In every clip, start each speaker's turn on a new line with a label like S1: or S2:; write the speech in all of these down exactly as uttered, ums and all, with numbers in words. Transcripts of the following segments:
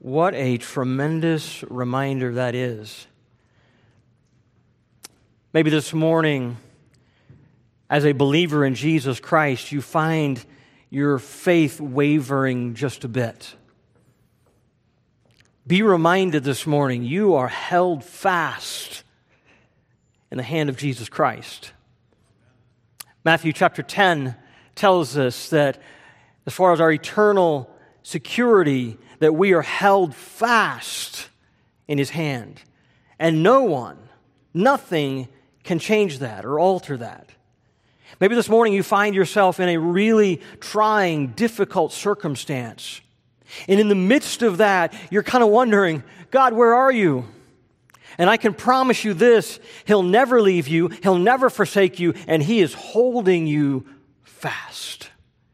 S1: What a tremendous reminder that is. Maybe this morning, as a believer in Jesus Christ, you find your faith wavering just a bit. Be reminded this morning, you are held fast in the hand of Jesus Christ. Matthew chapter ten tells us that as far as our eternal security, that we are held fast in His hand. And no one, nothing can change that or alter that. Maybe this morning you find yourself in a really trying, difficult circumstance. And in the midst of that, you're kind of wondering, God, where are you? And I can promise you this, He'll never leave you, He'll never forsake you, and He is holding you fast.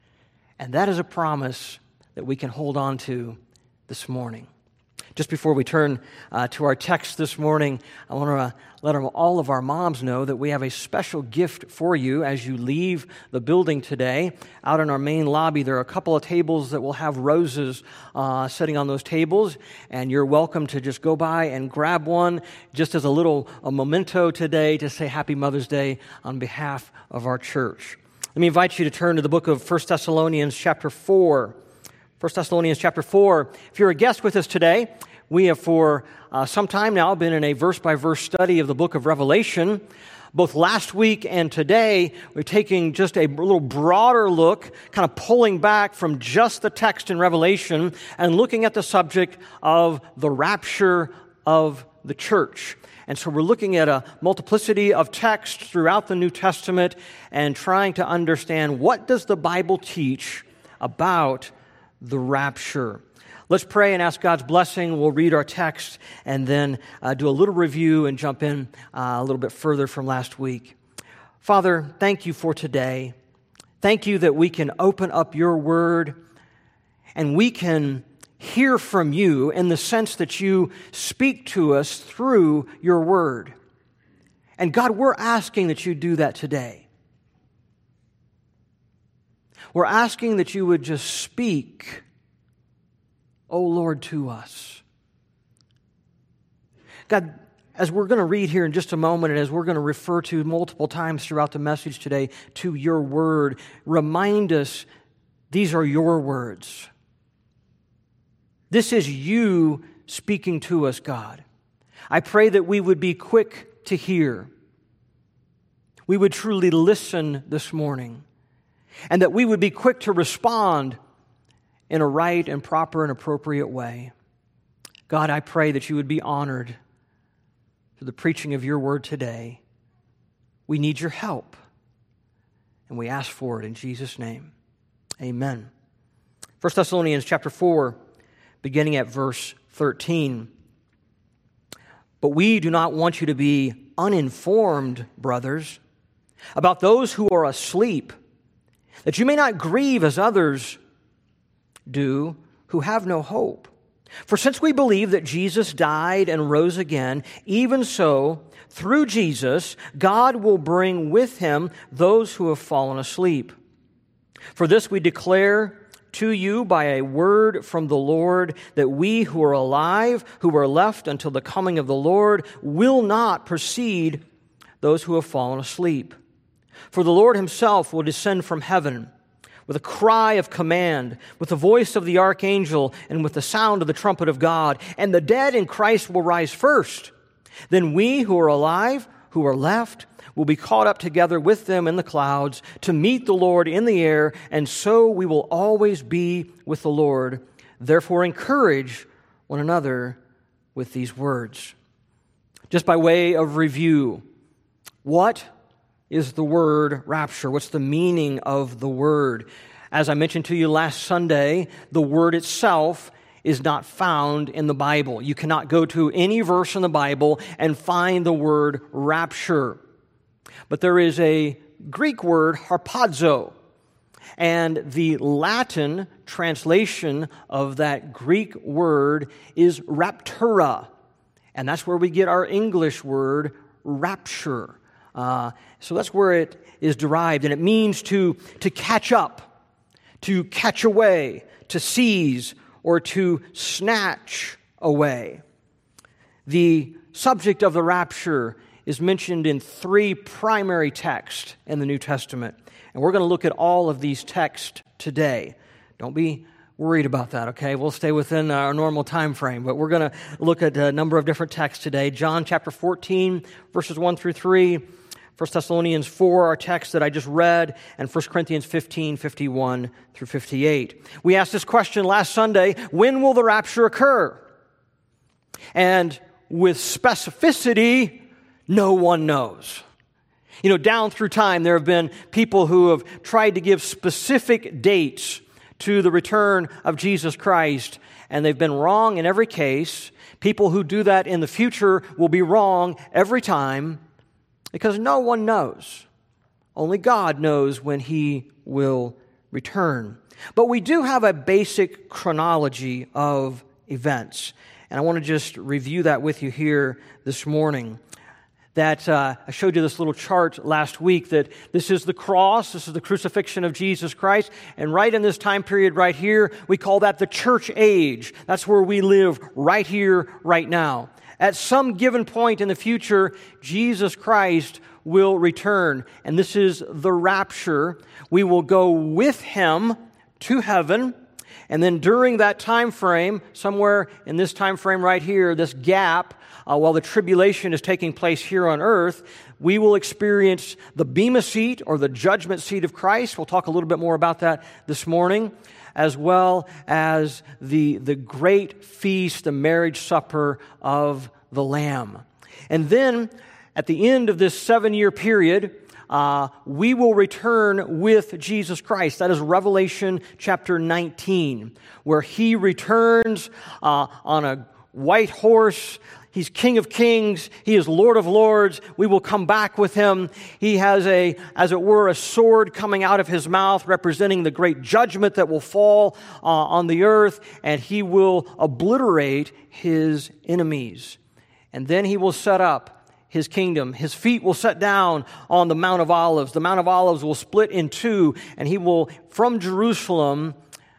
S1: And that is a promise that we can hold on to this morning. Just before we turn uh, to our text this morning, I want to uh, let all of our moms know that we have a special gift for you as you leave the building today. Out in our main lobby, there are a couple of tables that will have roses uh, sitting on those tables, and you're welcome to just go by and grab one just as a little a memento today to say Happy Mother's Day on behalf of our church. Let me invite you to turn to the book of First Thessalonians chapter four. First Thessalonians chapter four. If you're a guest with us today, we have for uh, some time now been in a verse-by-verse study of the book of Revelation. Both last week and today, we're taking just a little broader look, kind of pulling back from just the text in Revelation and looking at the subject of the rapture of the church. And so we're looking at a multiplicity of texts throughout the New Testament and trying to understand what does the Bible teach about the rapture. Let's pray and ask God's blessing. We'll read our text and then uh, do a little review and jump in uh, a little bit further from last week. Father, thank you for today. Thank you that we can open up your word and we can hear from you in the sense that you speak to us through your word. And God, we're asking that you do that today. We're asking that you would just speak, O Lord, to us. God, as we're going to read here in just a moment, and as we're going to refer to multiple times throughout the message today to your word, remind us these are your words. This is you speaking to us, God. I pray that we would be quick to hear. We would truly listen this morning. And that we would be quick to respond in a right and proper and appropriate way. God, I pray that you would be honored through the preaching of your word today. We need your help, and we ask for it in Jesus' name. Amen. First Thessalonians chapter four, beginning at verse thirteen. But we do not want you to be uninformed, brothers, about those who are asleep, that you may not grieve as others do who have no hope. For since we believe that Jesus died and rose again, even so, through Jesus, God will bring with him those who have fallen asleep. For this we declare to you by a word from the Lord, that we who are alive, who are left until the coming of the Lord, will not precede those who have fallen asleep. For the Lord himself will descend from heaven with a cry of command, with the voice of the archangel, and with the sound of the trumpet of God. And the dead in Christ will rise first. Then we who are alive, who are left, will be caught up together with them in the clouds to meet the Lord in the air, and so we will always be with the Lord. Therefore encourage one another with these words. Just by way of review, what is the word rapture? What's the meaning of the word? As I mentioned to you last Sunday, the word itself is not found in the Bible. You cannot go to any verse in the Bible and find the word rapture. But there is a Greek word, harpazo, and the Latin translation of that Greek word is raptura, and that's where we get our English word rapture. Uh, so that's where it is derived, and it means to, to catch up, to catch away, to seize, or to snatch away. The subject of the rapture is mentioned in three primary texts in the New Testament. And we're going to look at all of these texts today. Don't be worried about that, okay? We'll stay within our normal time frame, but we're going to look at a number of different texts today. John chapter fourteen, verses one through three, First Thessalonians four, our text that I just read, and First Corinthians fifteen, fifty-one through fifty-eight. We asked this question last Sunday: when will the rapture occur? And with specificity, no one knows. You know, down through time, there have been people who have tried to give specific dates to the return of Jesus Christ, and they've been wrong in every case. People who do that in the future will be wrong every time because no one knows. Only God knows when He will return. But we do have a basic chronology of events, and I want to just review that with you here this morning. That uh, I showed you this little chart last week, that this is the cross, this is the crucifixion of Jesus Christ, and right in this time period right here, we call that the church age. That's where we live right here, right now. At some given point in the future, Jesus Christ will return, and this is the rapture. We will go with Him to heaven, and then during that time frame, somewhere in this time frame right here, this gap, Uh, while the tribulation is taking place here on earth, we will experience the Bema seat or the judgment seat of Christ. We'll talk a little bit more about that this morning, as well as the, the great feast, the marriage supper of the Lamb. And then at the end of this seven-year period, uh, we will return with Jesus Christ. That is Revelation chapter nineteen, where He returns uh, on a white horse. He's King of Kings. He is Lord of Lords. We will come back with Him. He has a, as it were, a sword coming out of His mouth representing the great judgment that will fall uh, on the earth, and He will obliterate His enemies. And then He will set up His kingdom. His feet will set down on the Mount of Olives. The Mount of Olives will split in two, and He will, from Jerusalem,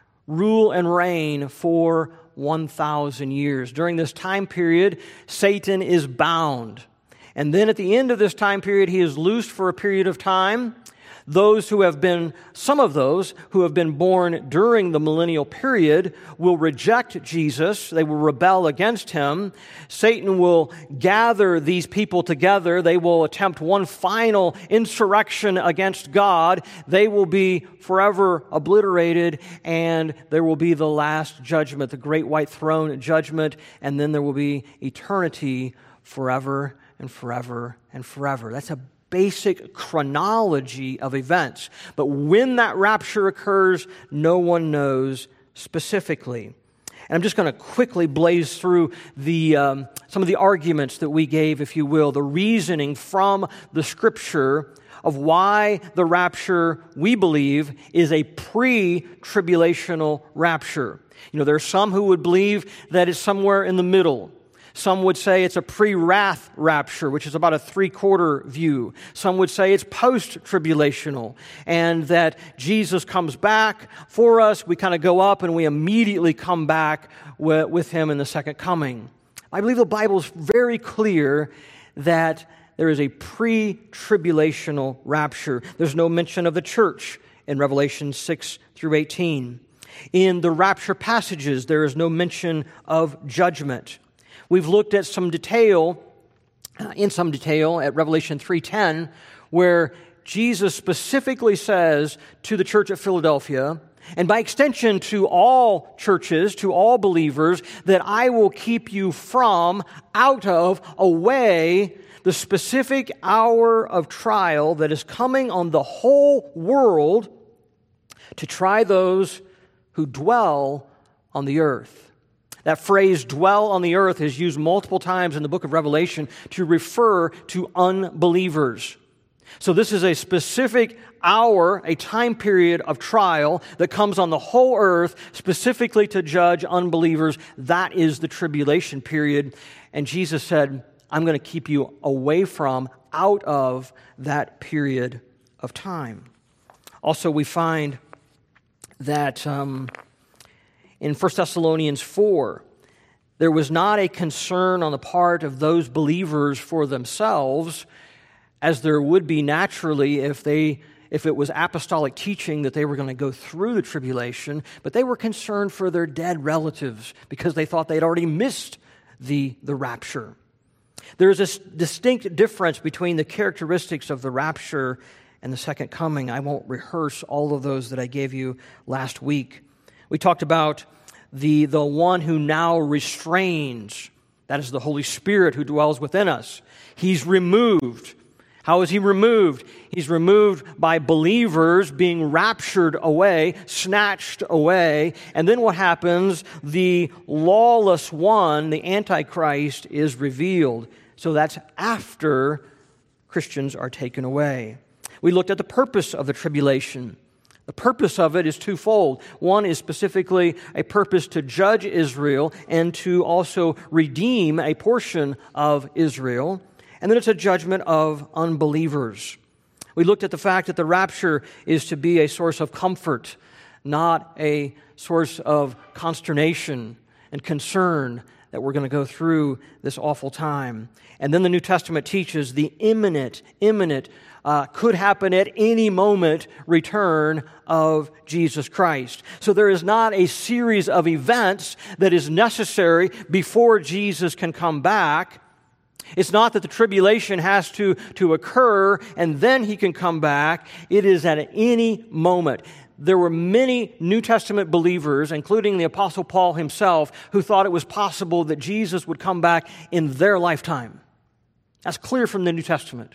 S1: rule and reign for one thousand years. During this time period, Satan is bound. And then at the end of this time period, he is loosed for a period of time. Those who have been, some of those who have been born during the millennial period will reject Jesus. They will rebel against Him. Satan will gather these people together. They will attempt one final insurrection against God. They will be forever obliterated, and there will be the last judgment, the great white throne judgment, and then there will be eternity forever and forever and forever. That's a basic chronology of events. But when that rapture occurs, no one knows specifically. And I'm just going to quickly blaze through the um, some of the arguments that we gave, if you will, the reasoning from the Scripture of why the rapture, we believe, is a pre-tribulational rapture. You know, there are some who would believe that it's somewhere in the middle. Some would say it's a pre-wrath rapture, which is about a three-quarter view. Some would say it's post-tribulational, and that Jesus comes back for us. We kind of go up, and we immediately come back with Him in the second coming. I believe the Bible is very clear that there is a pre-tribulational rapture. There's no mention of the church in Revelation six through eighteen. In the rapture passages, there is no mention of judgment. We've looked at some detail, uh, in some detail at Revelation three ten, where Jesus specifically says to the church at Philadelphia, and by extension to all churches, to all believers, that I will keep you from, out of, away, the specific hour of trial that is coming on the whole world to try those who dwell on the earth. That phrase, dwell on the earth, is used multiple times in the book of Revelation to refer to unbelievers. So this is a specific hour, a time period of trial that comes on the whole earth specifically to judge unbelievers. That is the tribulation period. And Jesus said, I'm going to keep you away from, out of that period of time. Also, we find that um, In First Thessalonians four, there was not a concern on the part of those believers for themselves, as there would be naturally if they if it was apostolic teaching that they were going to go through the tribulation, but they were concerned for their dead relatives because they thought they'd already missed the, the rapture. There's a distinct difference between the characteristics of the rapture and the second coming. I won't rehearse all of those that I gave you last week. We talked about the, the one who now restrains. That is the Holy Spirit who dwells within us. He's removed. How is he removed? He's removed by believers being raptured away, snatched away. And then what happens? The lawless one, the Antichrist, is revealed. So that's after Christians are taken away. We looked at the purpose of the tribulation. The purpose of it is twofold. One is specifically a purpose to judge Israel and to also redeem a portion of Israel. And then it's a judgment of unbelievers. We looked at the fact that the rapture is to be a source of comfort, not a source of consternation and concern that we're going to go through this awful time. And then the New Testament teaches the imminent, imminent, uh, could happen at any moment return of Jesus Christ. So there is not a series of events that is necessary before Jesus can come back. It's not that the tribulation has to, to occur and then he can come back. It is at any moment. There were many New Testament believers, including the Apostle Paul himself, who thought it was possible that Jesus would come back in their lifetime. That's clear from the New Testament.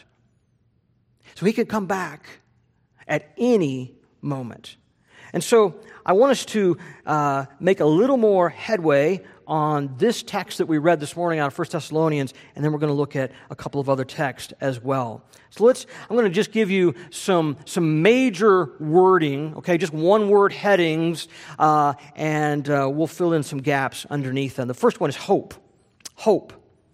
S1: So he could come back at any moment. And so I want us to uh, make a little more headway on this text that we read this morning out of First Thessalonians, and then we're going to look at a couple of other texts as well. So let's, I'm going to just give you some, some major wording, okay, just one-word headings, uh, and uh, we'll fill in some gaps underneath them. The first one is hope. Hope.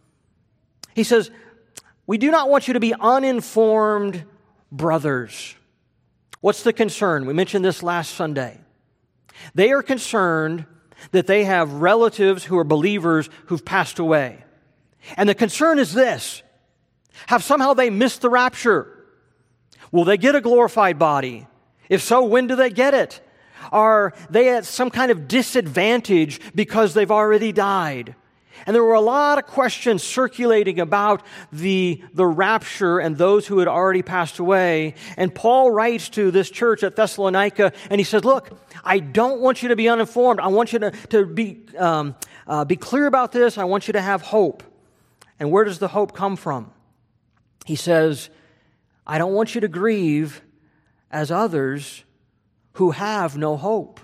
S1: He says, we do not want you to be uninformed brothers. What's the concern? We mentioned this last Sunday. They are concerned that they have relatives who are believers who've passed away. And the concern is this: have somehow they missed the rapture? Will they get a glorified body? If so, when do they get it? Are they at some kind of disadvantage because they've already died? And there were a lot of questions circulating about the, the rapture and those who had already passed away. And Paul writes to this church at Thessalonica, and he says, look, I don't want you to be uninformed. I want you to, to be, um, uh, be clear about this. I want you to have hope. And where does the hope come from? He says, I don't want you to grieve as others who have no hope.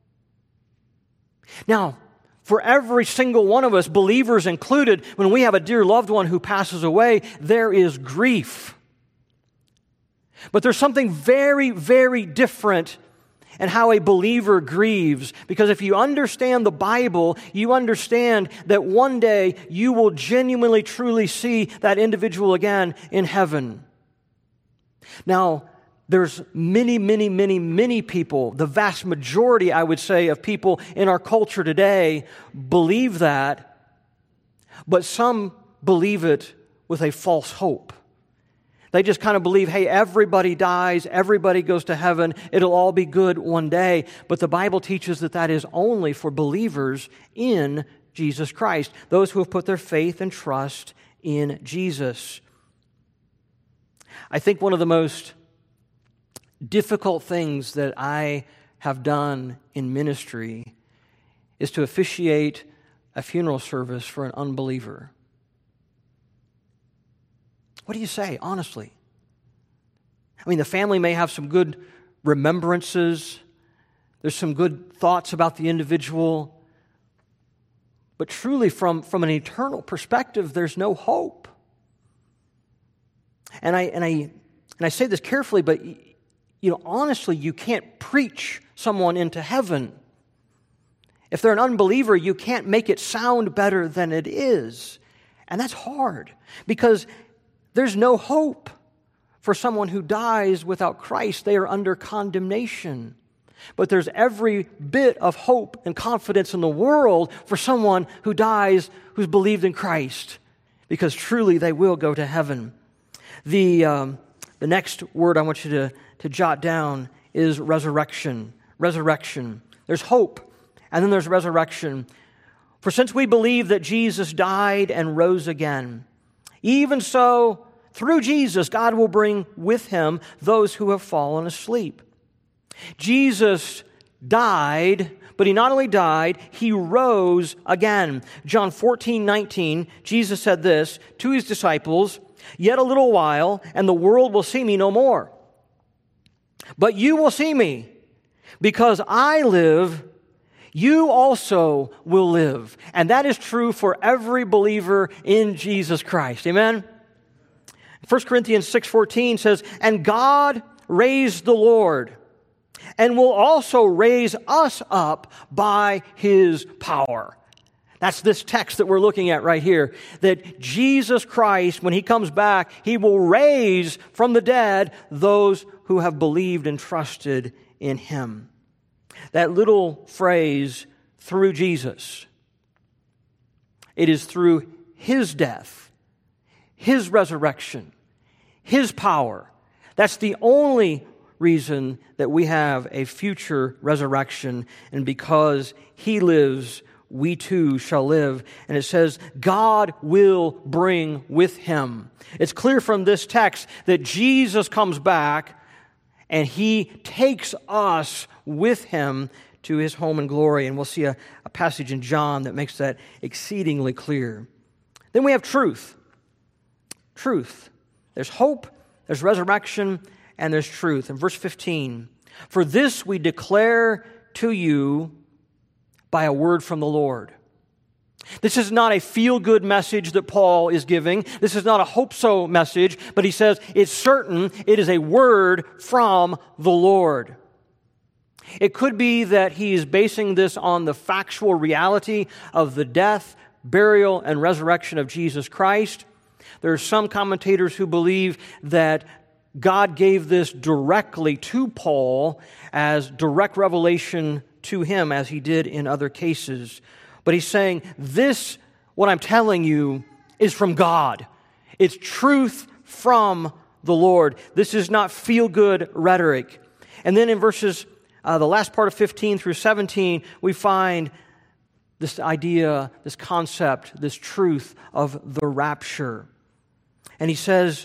S1: Now, for every single one of us, believers included, when we have a dear loved one who passes away, there is grief. But there's something very, very different in how a believer grieves. Because if you understand the Bible, you understand that one day you will genuinely, truly see that individual again in heaven. Now, there's many, many, many, many people, the vast majority, I would say, of people in our culture today believe that, but some believe it with a false hope. They just kind of believe, hey, everybody dies, everybody goes to heaven, it'll all be good one day. But the Bible teaches that that is only for believers in Jesus Christ, those who have put their faith and trust in Jesus. I think one of the most difficult things that I have done in ministry is to officiate a funeral service for an unbeliever. What do you say, honestly? I mean, the family may have some good remembrances. There's some good thoughts about the individual. But truly, from, from an eternal perspective, there's no hope. And I and I and I say this carefully, but you know, honestly, you can't preach someone into heaven. If they're an unbeliever, you can't make it sound better than it is. And that's hard because there's no hope for someone who dies without Christ. They are under condemnation. But there's every bit of hope and confidence in the world for someone who dies who's believed in Christ, because truly they will go to heaven. The, um, the next word I want you to, to jot down is resurrection. Resurrection. There's hope, and then there's resurrection. For since we believe that Jesus died and rose again, even so, through Jesus, God will bring with him those who have fallen asleep. Jesus died, but he not only died, he rose again. John fourteen nineteen, Jesus said this to his disciples, "Yet a little while, and the world will see me no more. But you will see me, because I live, you also will live." And that is true for every believer in Jesus Christ. Amen? First Corinthians six fourteen says, "And God raised the Lord, and will also raise us up by his power." That's this text that we're looking at right here. That Jesus Christ, when he comes back, he will raise from the dead those who have believed and trusted in him. That little phrase, "through Jesus," it is through his death, his resurrection, his power. That's the only reason that we have a future resurrection. And because he lives, we too shall live. And it says, God will bring with him. It's clear from this text that Jesus comes back and he takes us with him to his home in glory. And we'll see a, a passage in John that makes that exceedingly clear. Then we have truth. Truth. There's hope, there's resurrection, and there's truth. In verse fifteen, "For this we declare to you by a word from the Lord." This is not a feel-good message that Paul is giving. This is not a hope-so message, but he says it's certain it is a word from the Lord. It could be that he is basing this on the factual reality of the death, burial, and resurrection of Jesus Christ. There are some commentators who believe that God gave this directly to Paul as direct revelation to him, as he did in other cases. But he's saying, this, what I'm telling you, is from God. It's truth from the Lord. This is not feel-good rhetoric. And then in verses, uh, the last part of fifteen through seventeen, we find this idea, this concept, this truth of the rapture. And he says,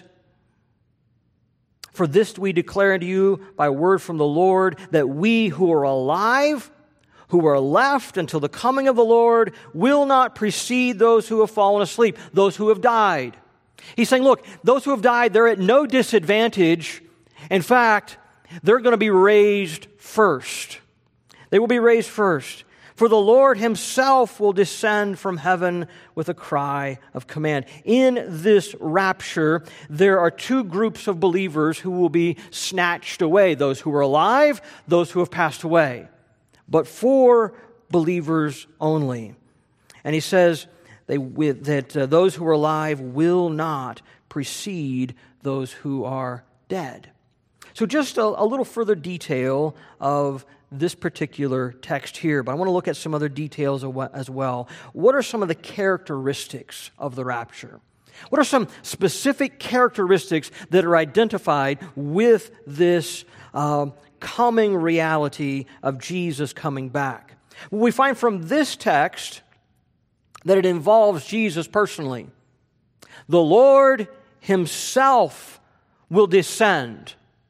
S1: "For this we declare unto you by word from the Lord, that we who are alive, who are left until the coming of the Lord, will not precede those who have fallen asleep," those who have died. He's saying, look, those who have died, they're at no disadvantage. In fact, they're going to be raised first. They will be raised first. "For the Lord himself will descend from heaven with a cry of command." In this rapture, there are two groups of believers who will be snatched away. Those who are alive, those who have passed away. But for believers only. And he says they, with, that uh, those who are alive will not precede those who are dead. So just a, a little further detail of this particular text here, but I want to look at some other details as well. What are some of the characteristics of the rapture? What are some specific characteristics that are identified with this uh, coming reality of Jesus coming back? Well, we find from this text that it involves Jesus personally. The Lord himself will descend.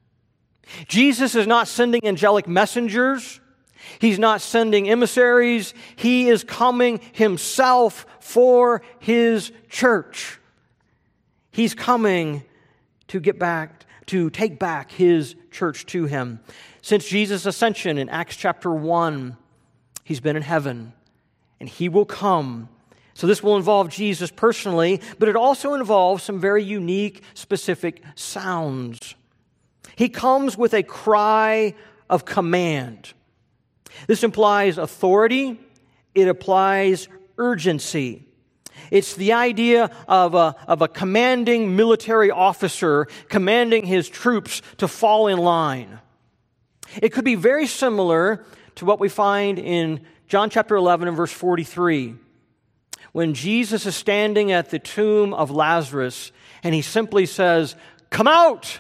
S1: Jesus is not sending angelic messengers. He's not sending emissaries. He is coming himself for his church. He's coming to get back, to take back his church to him. Since Jesus' ascension in Acts chapter one, he's been in heaven, and he will come. So this will involve Jesus personally, but it also involves some very unique, specific sounds. He comes with a cry of command. This implies authority. It implies urgency. It's the idea of a, of a commanding military officer commanding his troops to fall in line. It could be very similar to what we find in John chapter eleven and verse forty-three, when Jesus is standing at the tomb of Lazarus and he simply says, "Come out!"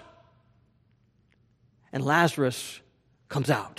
S1: And Lazarus comes out.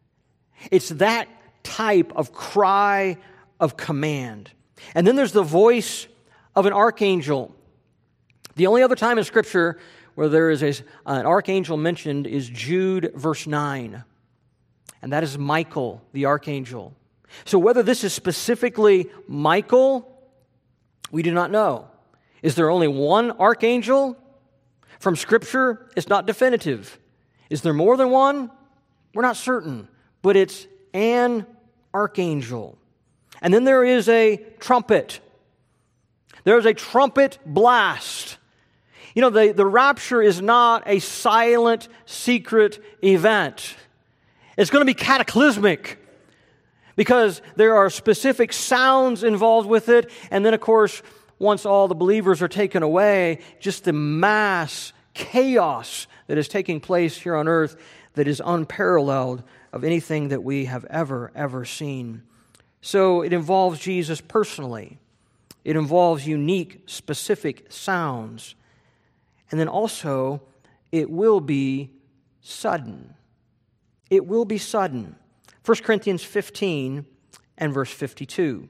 S1: It's that type of cry of command. And then there's the voice of an archangel. The only other time in Scripture where there is a, an archangel mentioned is Jude verse nine. And that is Michael, the archangel. So whether this is specifically Michael, we do not know. Is there only one archangel? From Scripture, it's not definitive. Is there more than one? We're not certain. But it's an archangel. And then there is a trumpet. There is a trumpet blast. You know, the, the rapture is not a silent, secret event. It's going to be cataclysmic because there are specific sounds involved with it. And then, of course, once all the believers are taken away, just the mass chaos that is taking place here on earth that is unparalleled of anything that we have ever, ever seen. So it involves Jesus personally. It involves unique, specific sounds. And then also, it will be sudden. It will be sudden. First Corinthians fifteen and verse fifty-two.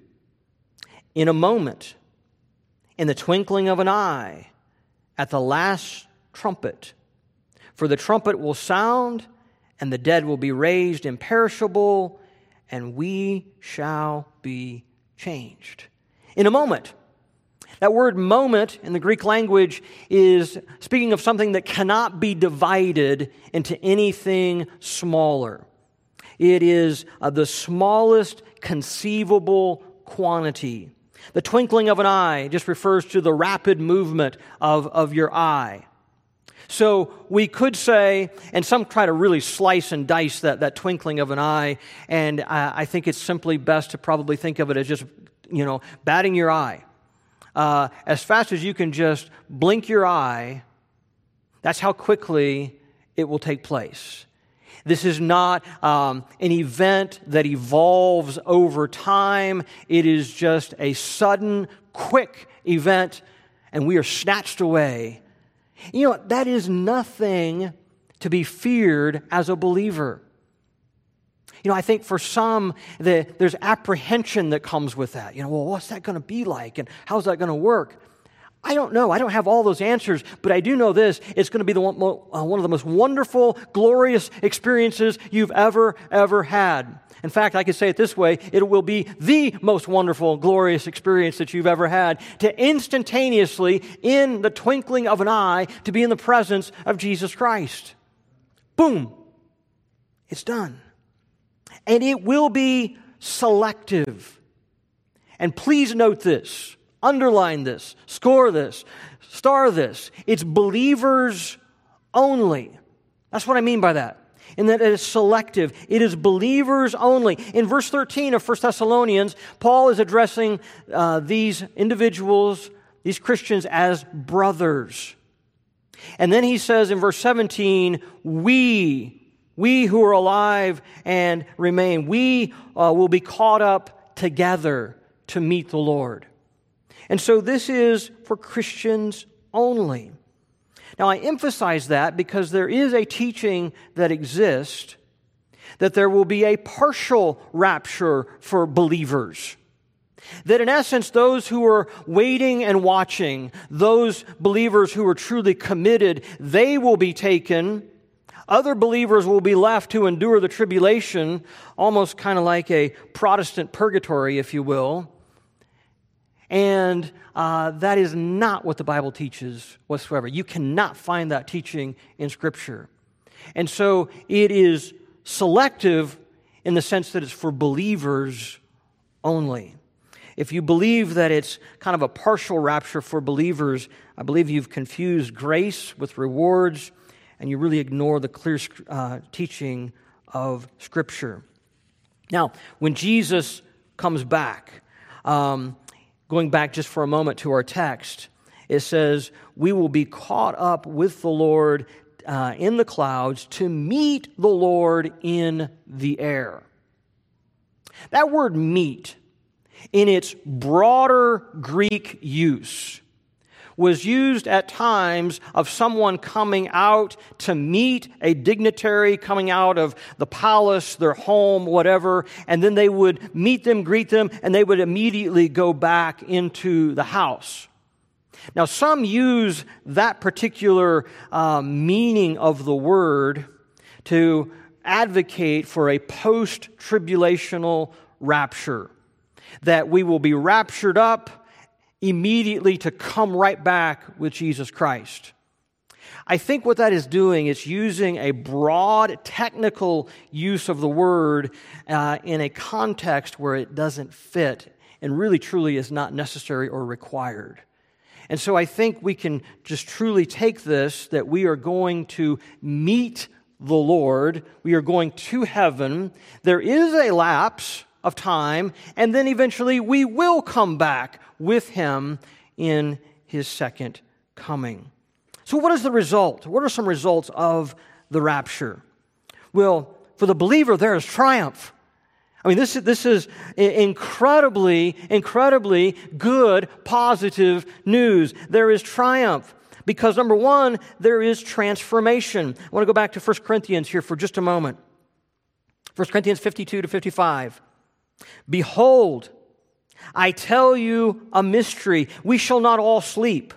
S1: In a moment, in the twinkling of an eye, at the last trumpet, for the trumpet will sound, and the dead will be raised imperishable, and we shall be changed. In a moment. That word moment in the Greek language is speaking of something that cannot be divided into anything smaller. It is uh, the smallest conceivable quantity. The twinkling of an eye just refers to the rapid movement of, of your eye. So we could say, and some try to really slice and dice that, that twinkling of an eye, and I, I think it's simply best to probably think of it as just, you know, batting your eye. Uh, as fast as you can just blink your eye, that's how quickly it will take place. This is not um, an event that evolves over time. It is just a sudden, quick event, and we are snatched away. You know, that is nothing to be feared as a believer. You know, I think for some, the, there's apprehension that comes with that. You know, well, what's that going to be like? And how's that going to work? I don't know. I don't have all those answers, but I do know this. It's going to be the one, uh, one of the most wonderful, glorious experiences you've ever, ever had. In fact, I could say it this way. It will be the most wonderful, glorious experience that you've ever had, to instantaneously, in the twinkling of an eye, to be in the presence of Jesus Christ. Boom. It's done. And it will be selective. And please note this, underline this, score this, star this. It's believers only. That's what I mean by that. And that it is selective. It is believers only. In verse thirteen of First Thessalonians, Paul is addressing uh, these individuals, these Christians, as brothers. And then he says in verse seventeen, we... We who are alive and remain, we uh, will be caught up together to meet the Lord. And so this is for Christians only. Now I emphasize that because there is a teaching that exists that there will be a partial rapture for believers. That in essence, those who are waiting and watching, those believers who are truly committed, they will be taken. Other believers will be left to endure the tribulation, almost kind of like a Protestant purgatory, if you will. And uh, that is not what the Bible teaches whatsoever. You cannot find that teaching in Scripture. And so it is selective in the sense that it's for believers only. If you believe that it's kind of a partial rapture for believers, I believe you've confused grace with rewards, and you really ignore the clear uh, teaching of Scripture. Now, when Jesus comes back, um, going back just for a moment to our text, it says, we will be caught up with the Lord uh, in the clouds to meet the Lord in the air. That word meet, in its broader Greek use, was used at times of someone coming out to meet a dignitary coming out of the palace, their home, whatever, and then they would meet them, greet them, and they would immediately go back into the house. Now, some use that particular uh, meaning of the word to advocate for a post-tribulational rapture, that we will be raptured up immediately to come right back with Jesus Christ. I think what that is doing is using a broad technical use of the word uh, in a context where it doesn't fit and really truly is not necessary or required. And so I think we can just truly take this, that we are going to meet the Lord, we are going to heaven, there is a lapse of time, and then eventually we will come back with Him in His second coming. So what is the result? What are some results of the rapture? Well, for the believer, there is triumph. I mean, this, this is incredibly, incredibly good, positive news. There is triumph because, number one, there is transformation. I want to go back to First Corinthians here for just a moment. First Corinthians fifty-two to fifty-five. Behold, I tell you a mystery. We shall not all sleep,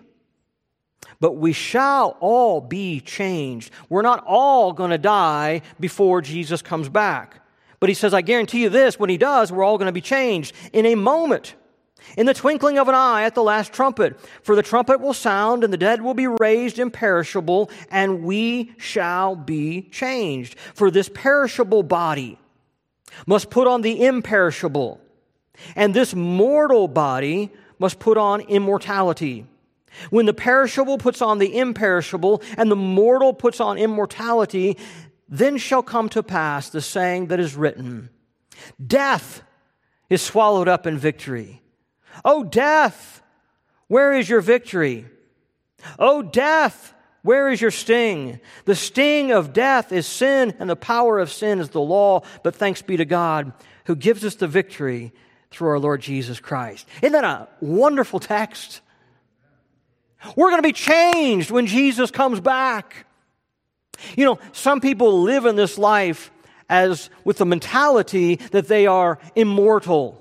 S1: but we shall all be changed. We're not all going to die before Jesus comes back. But he says, I guarantee you this, when he does, we're all going to be changed in a moment, in the twinkling of an eye at the last trumpet. For the trumpet will sound, and the dead will be raised imperishable, and we shall be changed. For this perishable body must put on the imperishable, and this mortal body must put on immortality. When the perishable puts on the imperishable, and the mortal puts on immortality, then shall come to pass the saying that is written, Death is swallowed up in victory. O death, where is your victory? O death, where is your sting? The sting of death is sin, and the power of sin is the law. But thanks be to God, who gives us the victory through our Lord Jesus Christ. Isn't that a wonderful text? We're going to be changed when Jesus comes back. You know, some people live in this life as with the mentality that they are immortal.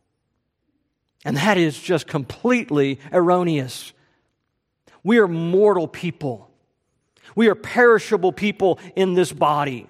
S1: And that is just completely erroneous. We are mortal people. We are perishable people in this body.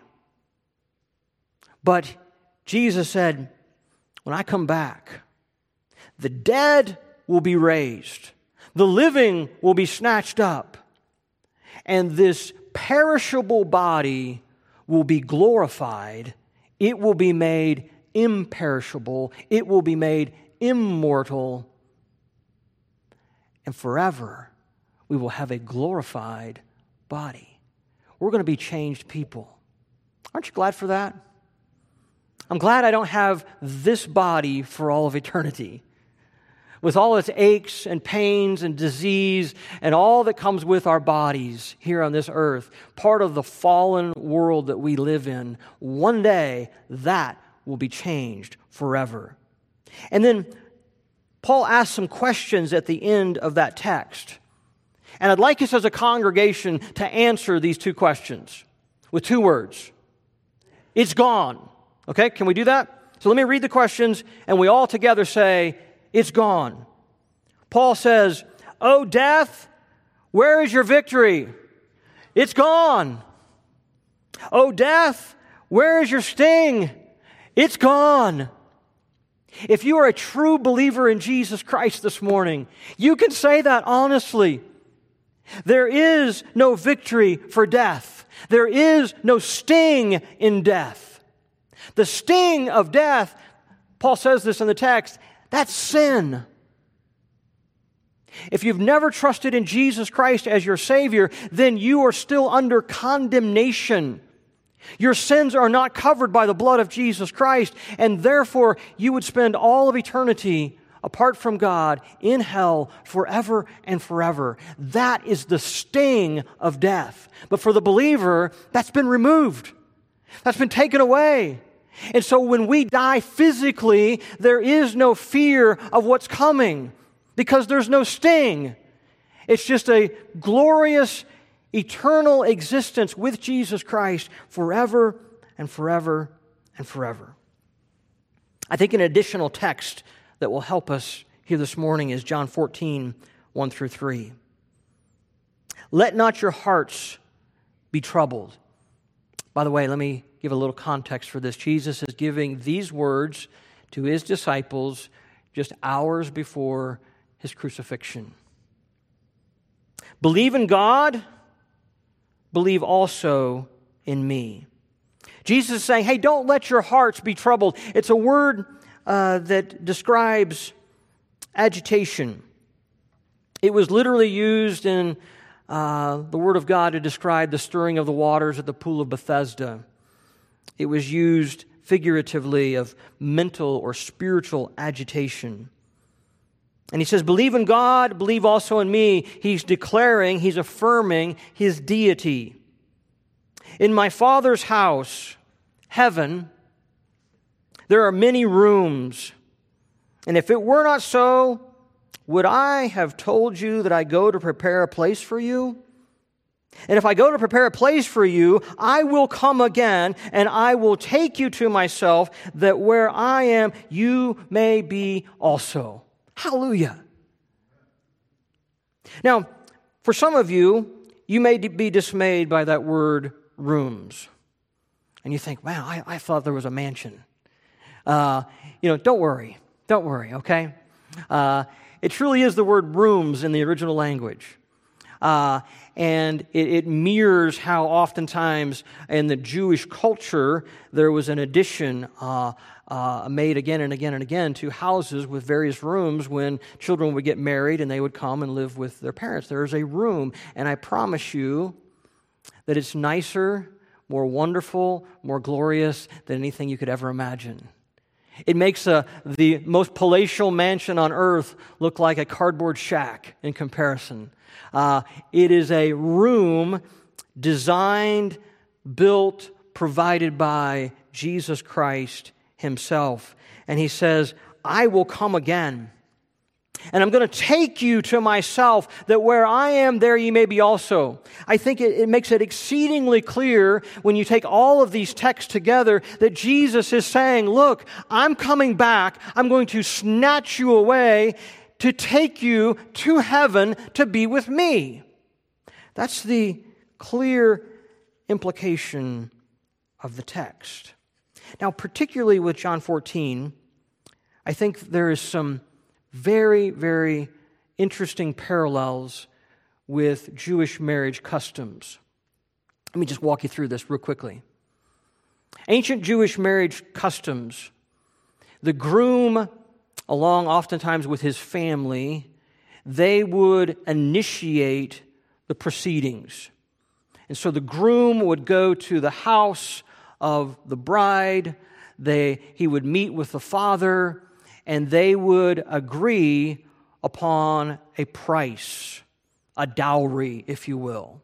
S1: But Jesus said, when I come back, the dead will be raised. The living will be snatched up. And this perishable body will be glorified. It will be made imperishable. It will be made immortal. And forever, we will have a glorified body. We're going to be changed people. Aren't you glad for that? I'm glad I don't have this body for all of eternity, with all its aches and pains and disease and all that comes with our bodies here on this earth, part of the fallen world that we live in. One day, that will be changed forever. And then Paul asks some questions at the end of that text. And I'd like us as a congregation to answer these two questions with two words. It's gone. Okay, can we do that? So let me read the questions, and we all together say, it's gone. Paul says, O death, where is your victory? It's gone. O death, where is your sting? It's gone. If you are a true believer in Jesus Christ this morning, you can say that honestly. There is no victory for death. There is no sting in death. The sting of death, Paul says this in the text, that's sin. If you've never trusted in Jesus Christ as your Savior, then you are still under condemnation. Your sins are not covered by the blood of Jesus Christ, and therefore you would spend all of eternity apart from God in hell forever and forever. That is the sting of death. But for the believer, that's been removed. That's been taken away. And so when we die physically, there is no fear of what's coming because there's no sting. It's just a glorious, eternal existence with Jesus Christ forever and forever and forever. I think an additional text that will help us here this morning is John fourteen, one through three. Let not your hearts be troubled. By the way, let me give a little context for this. Jesus is giving these words to his disciples just hours before his crucifixion. Believe in God, believe also in me. Jesus is saying, hey, don't let your hearts be troubled. It's a word uh, that describes agitation. It was literally used in uh, the Word of God to describe the stirring of the waters at the pool of Bethesda. It was used figuratively of mental or spiritual agitation. And he says, believe in God, believe also in me. He's declaring, he's affirming his deity. In my Father's house, heaven, there are many rooms. And if it were not so, would I have told you that I go to prepare a place for you? And if I go to prepare a place for you, I will come again, and I will take you to myself, that where I am, you may be also. Hallelujah. Now, for some of you, you may be dismayed by that word rooms. And you think, wow, I, I thought there was a mansion. Uh, you know, don't worry. Don't worry, okay? Uh, it truly is the word rooms in the original language. Uh, and it, it mirrors how oftentimes in the Jewish culture there was an addition uh, uh, made again and again and again to houses with various rooms when children would get married and they would come and live with their parents. There is a room, and I promise you that it's nicer, more wonderful, more glorious than anything you could ever imagine. It makes a, the most palatial mansion on earth look like a cardboard shack in comparison. Uh, it is a room designed, built, provided by Jesus Christ himself. And he says, I will come again. And I'm going to take you to myself, that where I am, there ye may be also. I think it, it makes it exceedingly clear when you take all of these texts together that Jesus is saying, look, I'm coming back. I'm going to snatch you away to take you to heaven to be with me. That's the clear implication of the text. Now, particularly with John fourteen, I think there is some very, very interesting parallels with Jewish marriage customs. Let me just walk you through this real quickly. Ancient Jewish marriage customs, the groom, along oftentimes with his family, they would initiate the proceedings. And so the groom would go to the house of the bride, they, he would meet with the father, and they would agree upon a price, a dowry, if you will.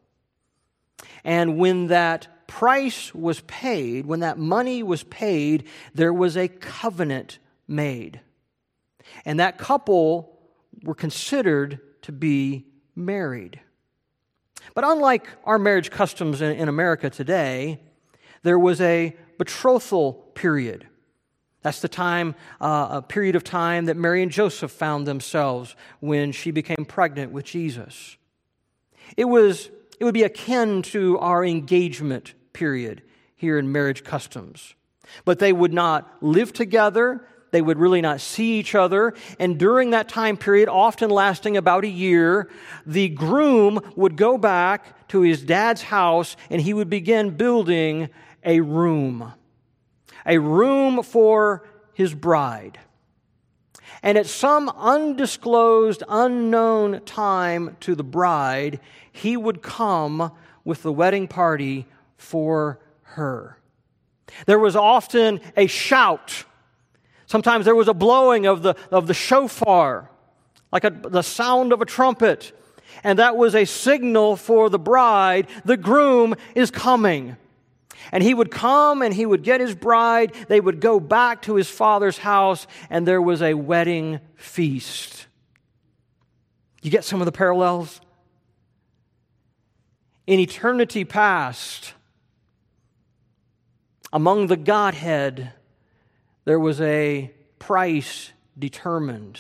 S1: And when that price was paid, when that money was paid, there was a covenant made. And that couple were considered to be married. But unlike our marriage customs in, in America today, there was a betrothal period. That's the time, uh, a period of time that Mary and Joseph found themselves when she became pregnant with Jesus. It was, it would be akin to our engagement period here in marriage customs. But they would not live together. They would really not see each other. And during that time period, often lasting about a year, the groom would go back to his dad's house and he would begin building a room. A room for his bride. And at some undisclosed, unknown time to the bride, he would come with the wedding party for her. There was often a shout. Sometimes there was a blowing of the, of the shofar, like a, the sound of a trumpet. And that was a signal for the bride, the groom is coming. And he would come and he would get his bride. They would go back to his father's house, and there was a wedding feast. You get some of the parallels? In eternity past, among the Godhead, there was a price determined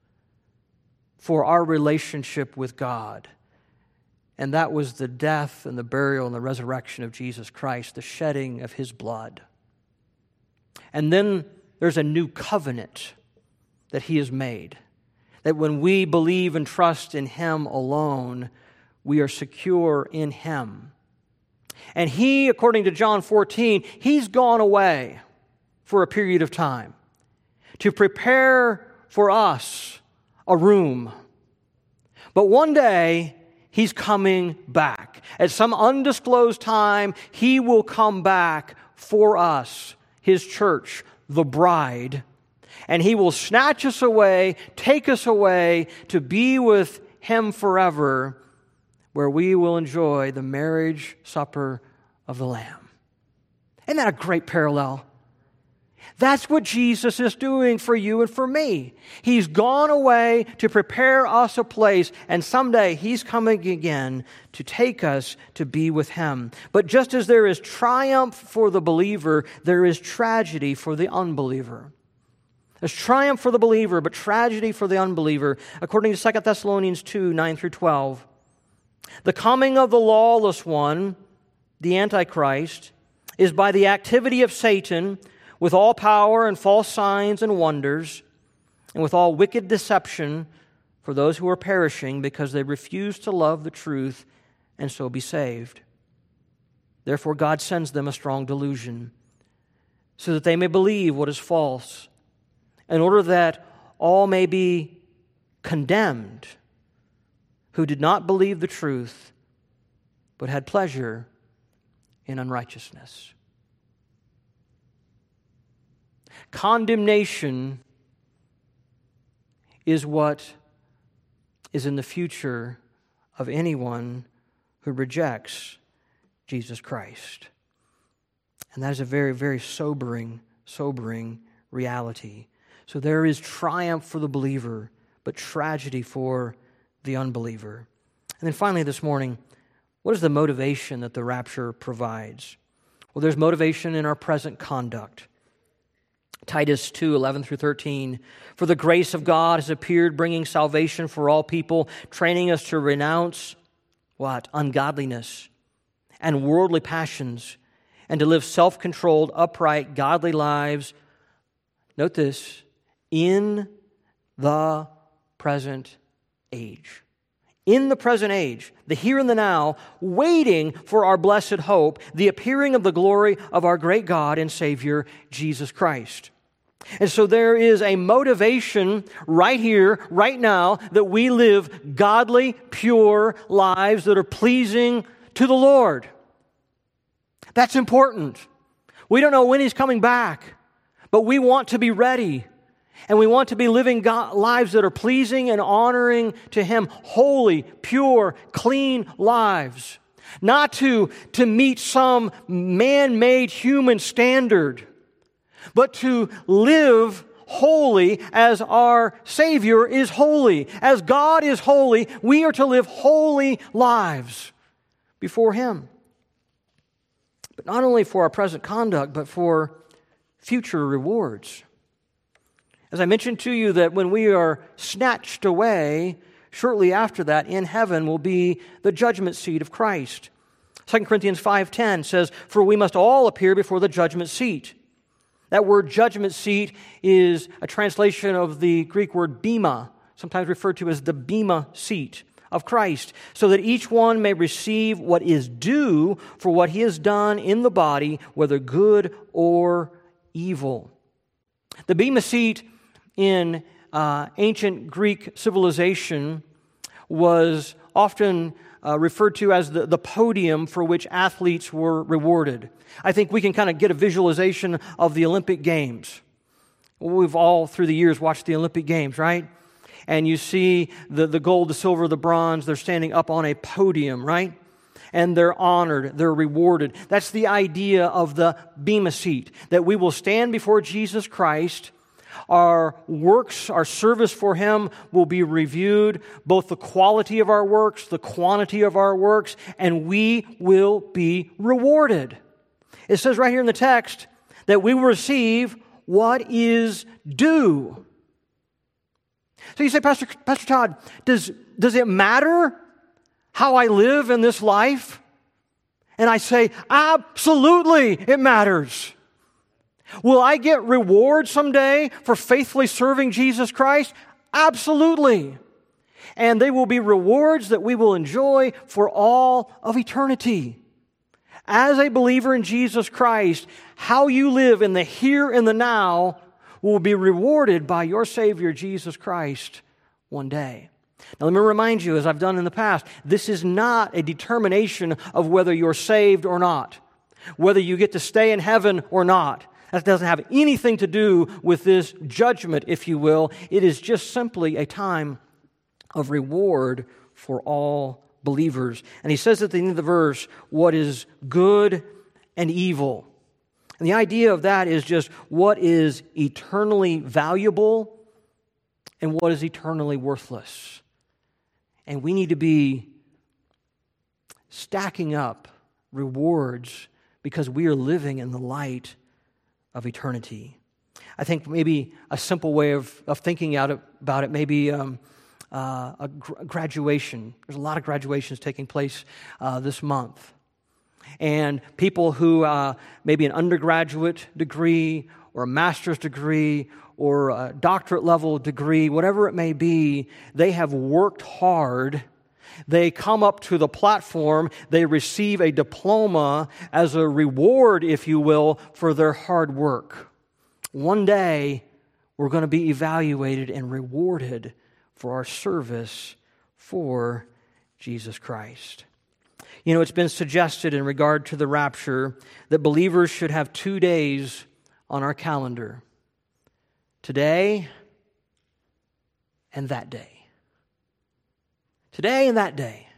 S1: for our relationship with God. And that was the death and the burial and the resurrection of Jesus Christ, the shedding of His blood. And then there's a new covenant that He has made. That when we believe and trust in Him alone, we are secure in Him. And He, according to John fourteen, He's gone away for a period of time to prepare for us a room. But one day, He's coming back. At some undisclosed time, He will come back for us, His church, the bride. And He will snatch us away, take us away to be with Him forever, where we will enjoy the marriage supper of the Lamb. Isn't that a great parallel? That's what Jesus is doing for you and for me. He's gone away to prepare us a place, and someday He's coming again to take us to be with Him. But just as there is triumph for the believer, there is tragedy for the unbeliever. There's triumph for the believer, but tragedy for the unbeliever. According to Second Thessalonians two, nine through twelve, the coming of the lawless one, the Antichrist, is by the activity of Satan, with all power and false signs and wonders, and with all wicked deception for those who are perishing because they refuse to love the truth and so be saved. Therefore God sends them a strong delusion, so that they may believe what is false, in order that all may be condemned who did not believe the truth, but had pleasure in unrighteousness. Condemnation is what is in the future of anyone who rejects Jesus Christ. And that is a very, very sobering, sobering reality. So there is triumph for the believer, but tragedy for the unbeliever. And then finally this morning, what is the motivation that the rapture provides? Well, there's motivation in our present conduct. Titus two, eleven through thirteen, for the grace of God has appeared, bringing salvation for all people, training us to renounce, what? Ungodliness and worldly passions, and to live self-controlled, upright, godly lives. Note this, in the present age. In the present age, the here and the now, waiting for our blessed hope, the appearing of the glory of our great God and Savior, Jesus Christ. And so there is a motivation right here, right now, that we live godly, pure lives that are pleasing to the Lord. That's important. We don't know when He's coming back, but we want to be ready. And we want to be living God, lives that are pleasing and honoring to Him. Holy, pure, clean lives. Not to, to meet some man-made human standard, but to live holy as our Savior is holy. As God is holy, we are to live holy lives before Him. But not only for our present conduct, but for future rewards. As I mentioned to you that when we are snatched away, shortly after that in heaven will be the judgment seat of Christ. Second Corinthians five ten says, for we must all appear before the judgment seat. That word judgment seat is a translation of the Greek word bema, sometimes referred to as the bema seat of Christ, so that each one may receive what is due for what he has done in the body, whether good or evil. The bema seat in uh, ancient Greek civilization was often uh, referred to as the, the podium for which athletes were rewarded. I think we can kind of get a visualization of the Olympic Games. We've all, through the years, watched the Olympic Games, right? And you see the, the gold, the silver, the bronze, they're standing up on a podium, right? And they're honored, they're rewarded. That's the idea of the Bema seat, that we will stand before Jesus Christ. Our works, our service for Him will be reviewed, both the quality of our works, the quantity of our works, and we will be rewarded. It says right here in the text that we will receive what is due. So you say, Pastor, Pastor Todd, does, does it matter how I live in this life? And I say, absolutely, it matters. Will I get reward someday for faithfully serving Jesus Christ? Absolutely. And they will be rewards that we will enjoy for all of eternity. As a believer in Jesus Christ, how you live in the here and the now will be rewarded by your Savior, Jesus Christ, one day. Now let me remind you, as I've done in the past, this is not a determination of whether you're saved or not, whether you get to stay in heaven or not. That doesn't have anything to do with this judgment, if you will. It is just simply a time of reward for all believers. And he says at the end of the verse, what is good and evil. And the idea of that is just what is eternally valuable and what is eternally worthless. And we need to be stacking up rewards because we are living in the light of eternity. I think maybe a simple way of, of thinking out about it may be um, uh, a gr- graduation. There's a lot of graduations taking place uh, this month. And people who uh, maybe an undergraduate degree or a master's degree or a doctorate level degree, whatever it may be, they have worked hard. They come up to the platform, they receive a diploma as a reward, if you will, for their hard work. One day, we're going to be evaluated and rewarded for our service for Jesus Christ. You know, it's been suggested in regard to the rapture that believers should have two days on our calendar. Today and that day. Today and that day.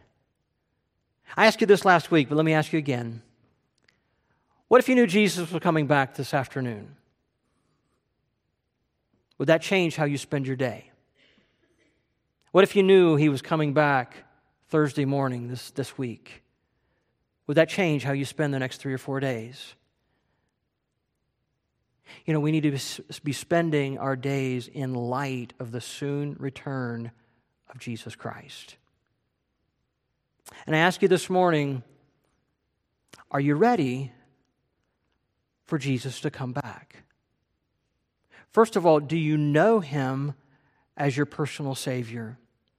S1: I asked you this last week, but let me ask you again. What if you knew Jesus was coming back this afternoon? Would that change how you spend your day? What if you knew He was coming back Thursday morning this, this week? Would that change how you spend the next three or four days? You know, we need to be spending our days in light of the soon return of Jesus Christ. And I ask you this morning, are you ready for Jesus to come back? First of all, do you know Him as your personal Savior?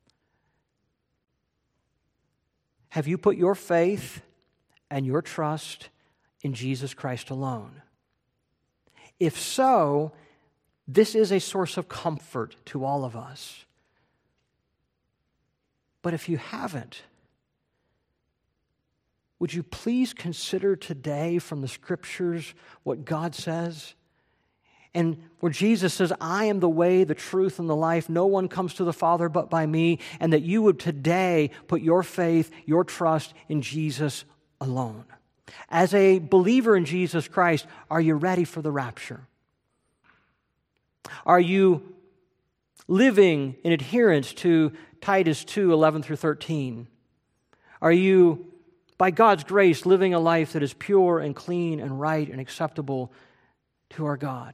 S1: Have you put your faith and your trust in Jesus Christ alone? If so, this is a source of comfort to all of us. But if you haven't, would you please consider today from the Scriptures what God says? And where Jesus says, I am the way, the truth, and the life. No one comes to the Father but by me. And that you would today put your faith, your trust in Jesus alone. As a believer in Jesus Christ, are you ready for the rapture? Are you living in adherence to Titus two, eleven through thirteen? Are you, by God's grace, living a life that is pure and clean and right and acceptable to our God?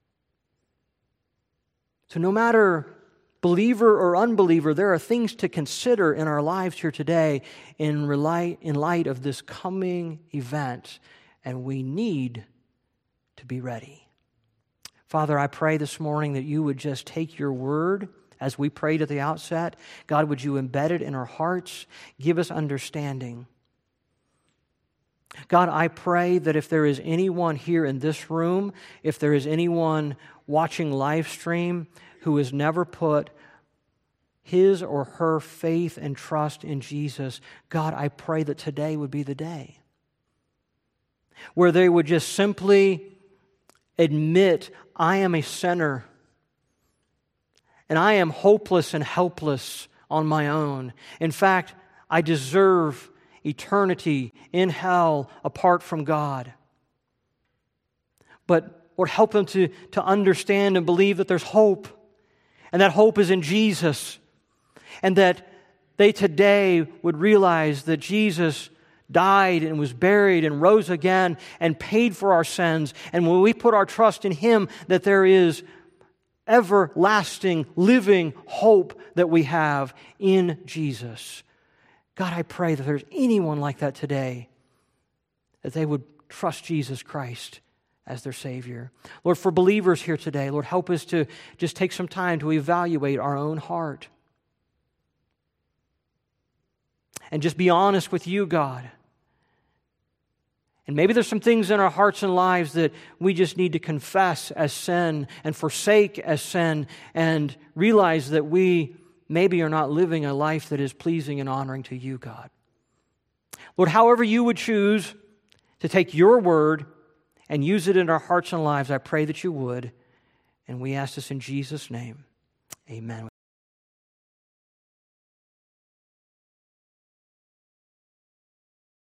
S1: So no matter believer or unbeliever, there are things to consider in our lives here today in, rely, in light of this coming event, and we need to be ready. Father, I pray this morning that you would just take your word as we prayed at the outset. God, would you embed it in our hearts? Give us understanding. God, I pray that if there is anyone here in this room, if there is anyone watching live stream who has never put his or her faith and trust in Jesus, God, I pray that today would be the day where they would just simply admit, I am a sinner, and I am hopeless and helpless on my own. In fact, I deserve eternity in hell apart from God. But Lord, help them to, to understand and believe that there's hope, and that hope is in Jesus, and that they today would realize that Jesus died and was buried and rose again and paid for our sins. And when we put our trust in Him, that there is everlasting, living hope that we have in Jesus. God, I pray that there's anyone like that today, that they would trust Jesus Christ as their Savior. Lord, for believers here today, Lord, help us to just take some time to evaluate our own heart. And just be honest with you, God. And maybe there's some things in our hearts and lives that we just need to confess as sin and forsake as sin, and realize that we maybe are not living a life that is pleasing and honoring to you, God. Lord, however you would choose to take your word and use it in our hearts and lives, I pray that you would. And we ask this in Jesus' name. Amen.